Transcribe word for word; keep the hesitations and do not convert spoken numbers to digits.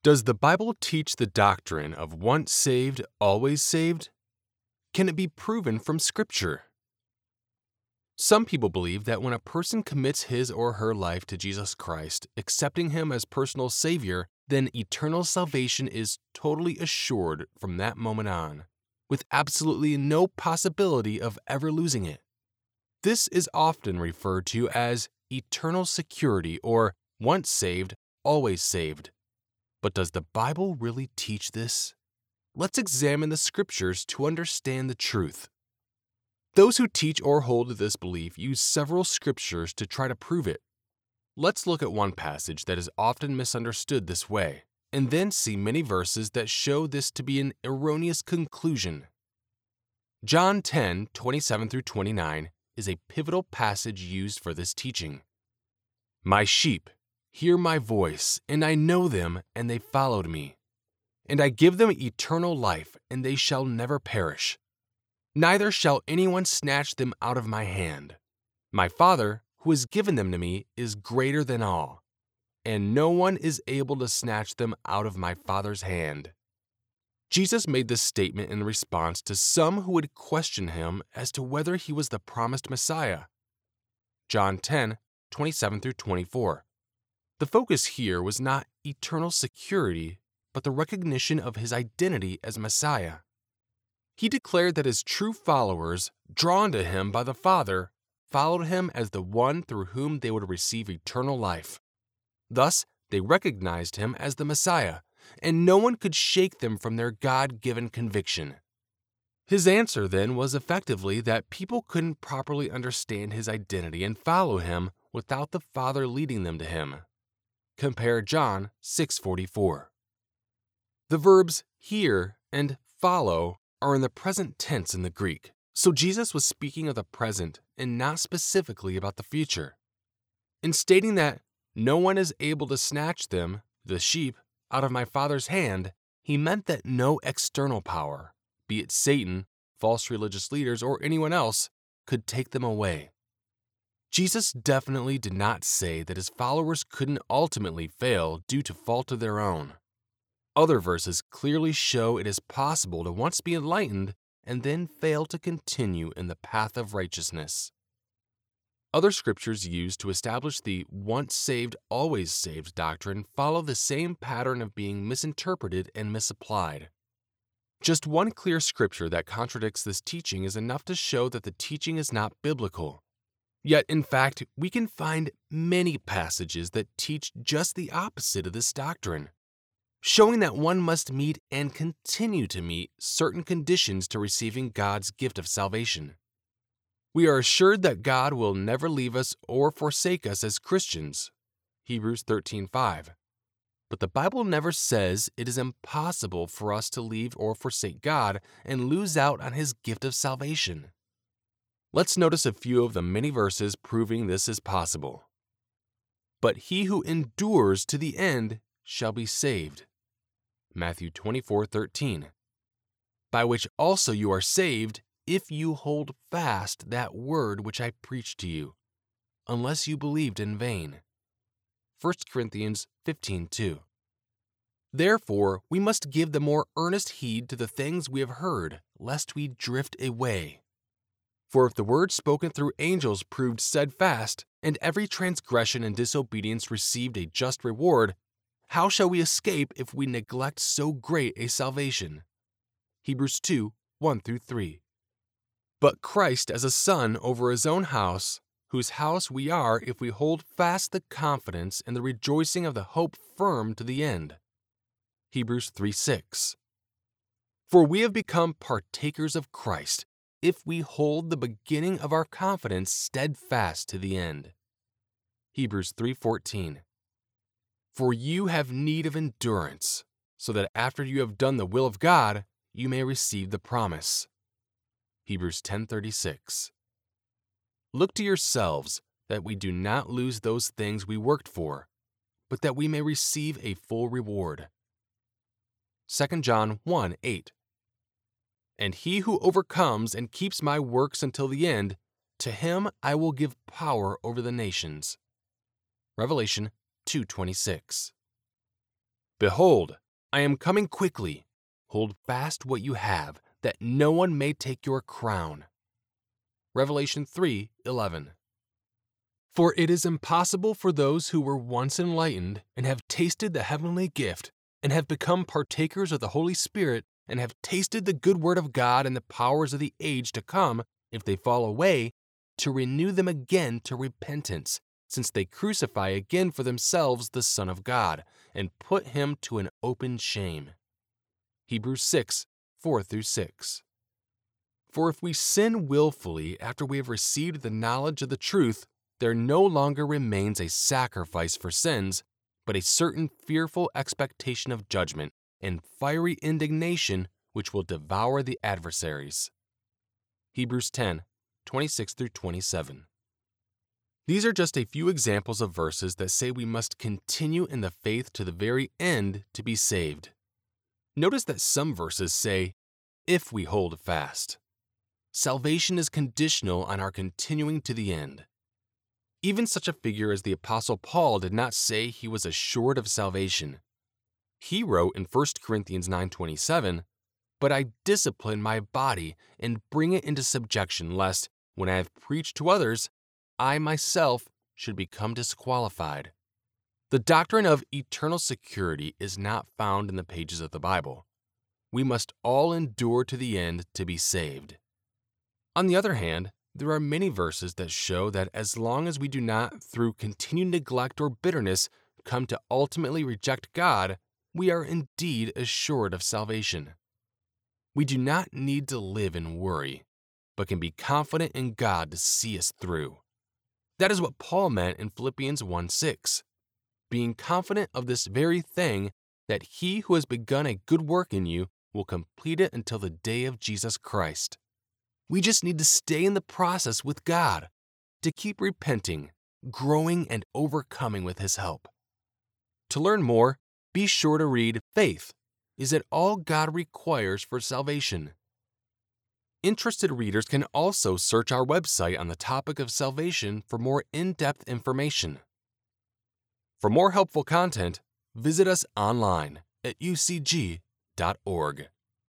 Does the Bible teach the doctrine of once saved, always saved? Can it be proven from Scripture? Some people believe that when a person commits his or her life to Jesus Christ, accepting Him as personal Savior, then eternal salvation is totally assured from that moment on, with absolutely no possibility of ever losing it. This is often referred to as eternal security or once saved, always saved. But does the Bible really teach this? Let's examine the Scriptures to understand the truth. Those who teach or hold to this belief use several Scriptures to try to prove it. Let's look at one passage that is often misunderstood this way, and then see many verses that show this to be an erroneous conclusion. John ten, twenty-seven through twenty-nine is a pivotal passage used for this teaching. My sheep hear my voice, and I know them, and they followed me. And I give them eternal life, and they shall never perish. Neither shall anyone snatch them out of my hand. My Father, who has given them to me, is greater than all, and no one is able to snatch them out of my Father's hand. Jesus made this statement in response to some who would question him as to whether he was the promised Messiah. John ten, twenty-seven through twenty-four. The focus here was not eternal security, but the recognition of his identity as Messiah. He declared that his true followers, drawn to him by the Father, followed him as the one through whom they would receive eternal life. Thus, they recognized him as the Messiah, and no one could shake them from their God-given conviction. His answer then was effectively that people couldn't properly understand his identity and follow him without the Father leading them to him. Compare John six forty-four. The verbs hear and follow are in the present tense in the Greek, so Jesus was speaking of the present and not specifically about the future. In stating that no one is able to snatch them, the sheep, out of my Father's hand, he meant that no external power, be it Satan, false religious leaders, or anyone else, could take them away. Jesus definitely did not say that his followers couldn't ultimately fail due to fault of their own. Other verses clearly show it is possible to once be enlightened and then fail to continue in the path of righteousness. Other scriptures used to establish the once saved, always saved doctrine follow the same pattern of being misinterpreted and misapplied. Just one clear scripture that contradicts this teaching is enough to show that the teaching is not biblical. Yet, in fact, we can find many passages that teach just the opposite of this doctrine, showing that one must meet and continue to meet certain conditions to receiving God's gift of salvation. We are assured that God will never leave us or forsake us as Christians, Hebrews thirteen five. But the Bible never says it is impossible for us to leave or forsake God and lose out on His gift of salvation. Let's notice a few of the many verses proving this is possible. But he who endures to the end shall be saved. Matthew twenty-four thirteen. By which also you are saved, if you hold fast that word which I preached to you, unless you believed in vain. First Corinthians fifteen two. Therefore, we must give the more earnest heed to the things we have heard, lest we drift away. For if the word spoken through angels proved steadfast, and every transgression and disobedience received a just reward, how shall we escape if we neglect so great a salvation? Hebrews two one through three. But Christ as a son over his own house, whose house we are if we hold fast the confidence and the rejoicing of the hope firm to the end. Hebrews three six. For we have become partakers of Christ, if we hold the beginning of our confidence steadfast to the end. Hebrews three fourteen. For you have need of endurance, so that after you have done the will of God, you may receive the promise. Hebrews ten thirty-six. Look to yourselves that we do not lose those things we worked for, but that we may receive a full reward. Second John one eight. And he who overcomes and keeps my works until the end, to him I will give power over the nations. Revelation two twenty-six. Behold, I am coming quickly. Hold fast what you have, that no one may take your crown. Revelation three eleven. For it is impossible for those who were once enlightened and have tasted the heavenly gift and have become partakers of the Holy Spirit and have tasted the good word of God and the powers of the age to come, if they fall away, to renew them again to repentance, since they crucify again for themselves the Son of God and put him to an open shame. Hebrews six four through six. For if we sin willfully after we have received the knowledge of the truth, there no longer remains a sacrifice for sins, but a certain fearful expectation of judgment and fiery indignation which will devour the adversaries. Hebrews ten twenty-six through twenty-seven. These are just a few examples of verses that say we must continue in the faith to the very end to be saved. Notice that some verses say, if we hold fast. Salvation is conditional on our continuing to the end. Even such a figure as the Apostle Paul did not say he was assured of salvation. He wrote in First Corinthians nine twenty-seven, But I discipline my body and bring it into subjection, lest, when I have preached to others, I myself should become disqualified. The doctrine of eternal security is not found in the pages of the Bible. We must all endure to the end to be saved. On the other hand, there are many verses that show that as long as we do not, through continued neglect or bitterness, come to ultimately reject God, we are indeed assured of salvation. We do not need to live in worry, but can be confident in God to see us through. That is what Paul meant in Philippians one six, being confident of this very thing, that he who has begun a good work in you will complete it until the day of Jesus Christ. We just need to stay in the process with God, to keep repenting, growing, and overcoming with his help. To learn more, be sure to read Faith. Is it all God requires for salvation? Interested readers can also search our website on the topic of salvation for more in-depth information. For more helpful content, visit us online at u c g dot org.